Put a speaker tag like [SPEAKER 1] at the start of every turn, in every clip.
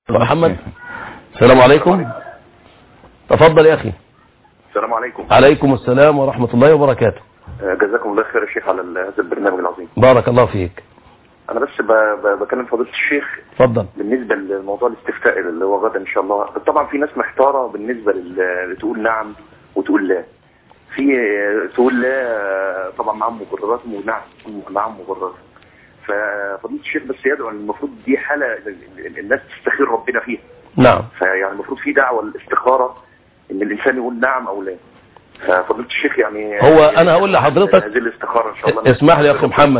[SPEAKER 1] محمد. السلام عليكم. تفضل يا أخي.
[SPEAKER 2] السلام عليكم.
[SPEAKER 1] عليكم السلام ورحمة الله وبركاته.
[SPEAKER 2] جزاكم الله خير يا شيخ على هذا البرنامج العظيم.
[SPEAKER 1] بارك الله فيك.
[SPEAKER 2] أنا بس بكلم فضيلة الشيخ.
[SPEAKER 1] تفضل.
[SPEAKER 2] بالنسبة للموضوع الاستفتاء اللي هو غدا إن شاء الله، طبعا في ناس محتارة بالنسبة تقول نعم وتقول لا. في تقول لا طبعا معاهم مبررات ونعم معاهم مبررات. ففضيلة الشيخ بس يدعو ان المفروض دي حالة الناس تستخير ربنا فيها.
[SPEAKER 1] نعم.
[SPEAKER 2] فيعني المفروض في دعوة الاستخارة ان الانسان يقول نعم او لا. ففضيلة الشيخ يعني
[SPEAKER 1] هو انا هقول لحضرتك
[SPEAKER 2] هذه الاستخارة ان شاء الله.
[SPEAKER 1] اسمح لي يا اخي محمد.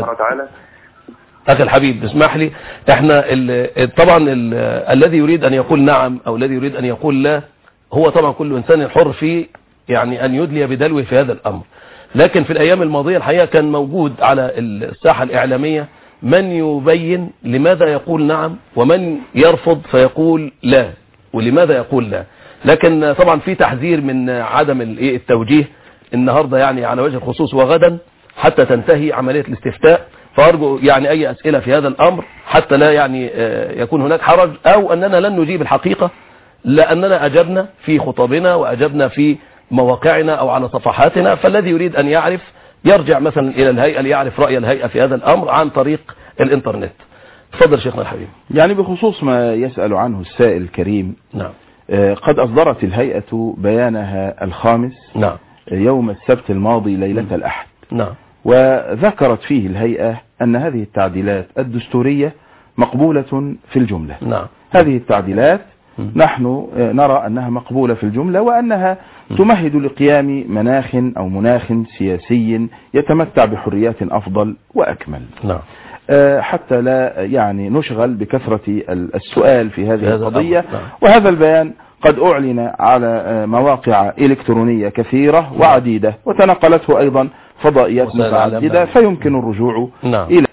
[SPEAKER 1] اخي الحبيب اسمح لي. احنا طبعا الذي يريد ان يقول نعم او الذي يريد ان يقول لا هو طبعا كل انسان حر في يعني ان يدلي بدلوه في هذا الامر. لكن في الايام الماضية الحقيقة كان موجود على الساحة الاعلامية من يبين لماذا يقول نعم ومن يرفض فيقول لا ولماذا يقول لا. لكن طبعا في تحذير من عدم التوجيه النهاردة يعني على وجه الخصوص وغدا حتى تنتهي عملية الاستفتاء. فأرجو يعني أي أسئلة في هذا الأمر حتى لا يعني يكون هناك حرج أو أننا لن نجيب الحقيقة لأننا أجبنا في خطابنا وأجبنا في مواقعنا أو على صفحاتنا. فالذي يريد أن يعرف يرجع مثلا إلى الهيئة ليعرف رأي الهيئة في هذا الأمر عن طريق الإنترنت. تفضل شيخنا الحبيب.
[SPEAKER 3] يعني بخصوص ما يسأل عنه السائل الكريم.
[SPEAKER 1] نعم.
[SPEAKER 3] قد أصدرت الهيئة بيانها الخامس.
[SPEAKER 1] نعم.
[SPEAKER 3] يوم السبت الماضي ليلة الأحد.
[SPEAKER 1] نعم.
[SPEAKER 3] وذكرت فيه الهيئة أن هذه التعديلات الدستورية مقبولة في الجملة.
[SPEAKER 1] نعم.
[SPEAKER 3] هذه التعديلات نحن نرى أنها مقبولة في الجملة وأنها تمهد لقيام مناخ سياسي يتمتع بحريات أفضل وأكمل.
[SPEAKER 1] نعم.
[SPEAKER 3] حتى لا يعني نشغل بكثرة السؤال في هذه القضية.
[SPEAKER 1] نعم.
[SPEAKER 3] وهذا البيان قد أعلن على مواقع إلكترونية كثيرة وعديدة وتنقلته أيضا فضائيات متعددة فيمكن الرجوع إلى